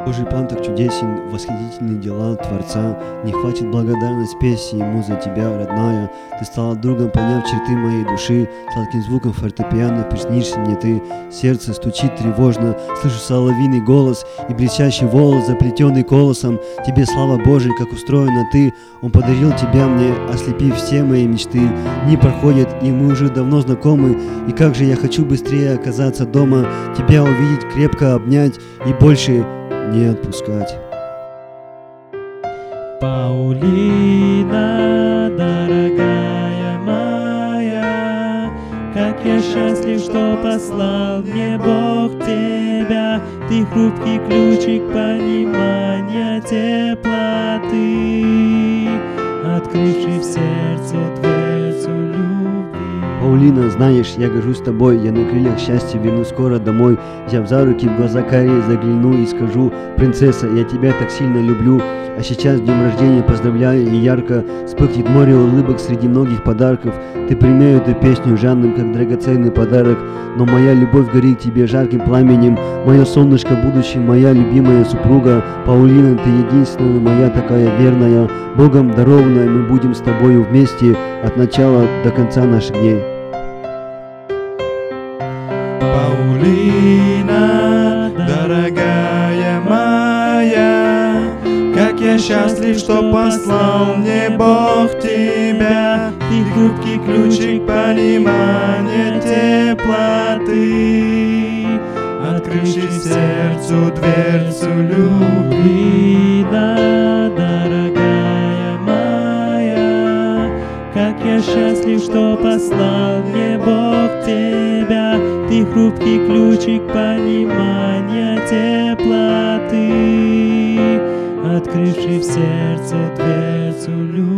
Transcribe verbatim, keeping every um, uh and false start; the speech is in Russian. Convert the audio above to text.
Божий план так чудесен, восхитительные дела Творца. Не хватит благодарность песни Ему за Тебя, родная. Ты стала другом, поняв черты моей души. Сладким звуком фортепиано приснишься мне Ты. Сердце стучит тревожно, слышу соловьиный голос и блестящий волос, заплетенный колосом. Тебе слава Божия, как устроена Ты. Он подарил Тебя мне, ослепив все мои мечты. Дни проходят, и мы уже давно знакомы. И как же я хочу быстрее оказаться дома, Тебя увидеть, крепко обнять и больше не отпускать. Паулина, дорогая моя, как я счастлив, что послал мне Бог тебя. Ты хрупкий ключик понимания, теплоты, открывший в сердце дверцу любви. Паулина, знаешь, я горжусь тобой, я на крыльях счастья вернусь скоро домой. Взяв за руки, в глаза карие загляну и скажу: принцесса, я тебя так сильно люблю. А сейчас с днем рождения поздравляю, и ярко вспыхнет море улыбок среди многих подарков. Ты прими эту песню жанным, как драгоценный подарок. Но моя любовь горит к тебе жарким пламенем. Мое солнышко будущее, моя любимая супруга. Паулина, ты единственная моя такая верная. Богом дарованная, мы будем с тобою вместе от начала до конца наших дней. Паулина, дорогая моя, как я счастлив, что послал мне Бог тебя. Ты хрупкий ключик понимания, теплоты, открывший сердцу дверцу любви. Да, дорогая моя, как я счастлив, что послал мне Бог тебя. Ты хрупкий ключик понимания, теплоты, открывший в сердце дверцу любви.